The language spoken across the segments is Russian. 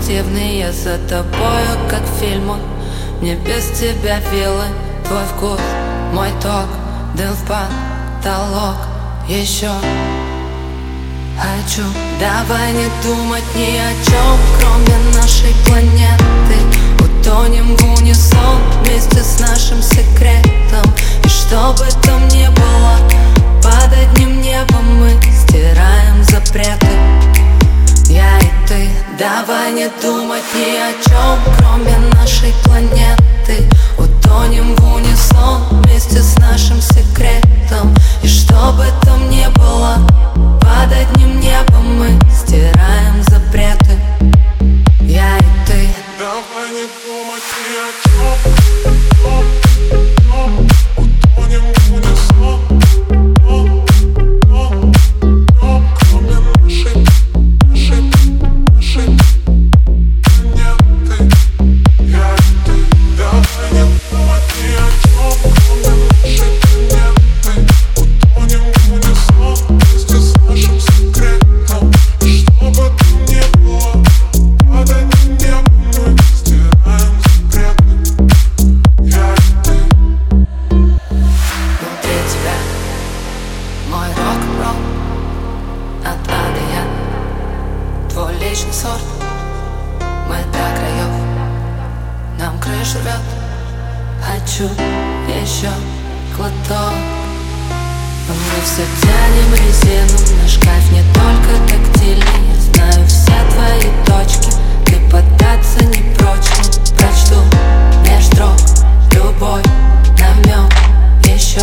объективный, я за тобою, как в фильмах. Мне без тебя вилы, твой вкус, мой ток, дым в потолок. Еще хочу, давай не думать ни о чем, кроме нашей планеты. Утонем в унисон вместе с нашим секретом. И что бы там ни было, под одним небом мы стираем запреты. Я и ты, давай не думать ни о чем, кроме нашей планеты. Утонем в унисон вместе с нашим секретом. И что бы там ни было, под одним небом мы стираем запреты. Я и ты. Давай не думать ни о чем. Утонем в унисон, кроме нашей планеты. Я и ты. Давай не думать ни о чем, кроме нашей планеты. Утонем в унисон вместе с нашим секретом. И что бы там ни было, под одним небом мы стираем запреты. Я и ты. Внутри тебя мой рок-н-ролл от А до Я. Твой личный сорт, мы до краев, нам крышу рвет. Хочу еще глоток. Мы все тянем резину, наш кайф не только тактильный. Я знаю все твои точки, ты поддаться не прочь. Прочту меж строк любой намек. Еще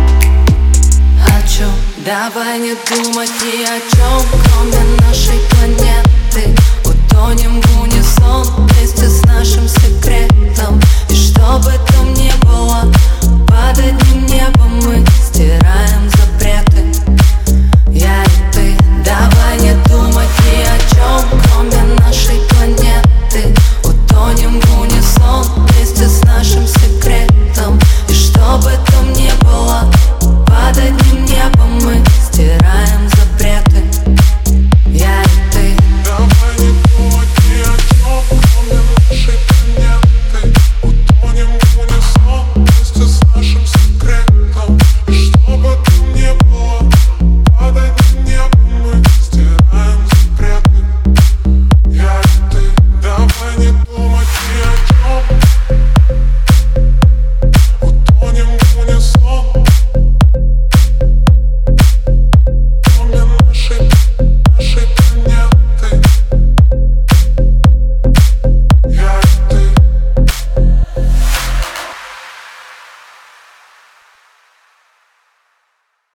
хочу, давай не думать ни о чем, кроме нашей планеты. Утонем в унисон вместе с нашим секретом. И что бы там ни было, под одним небом мы стираем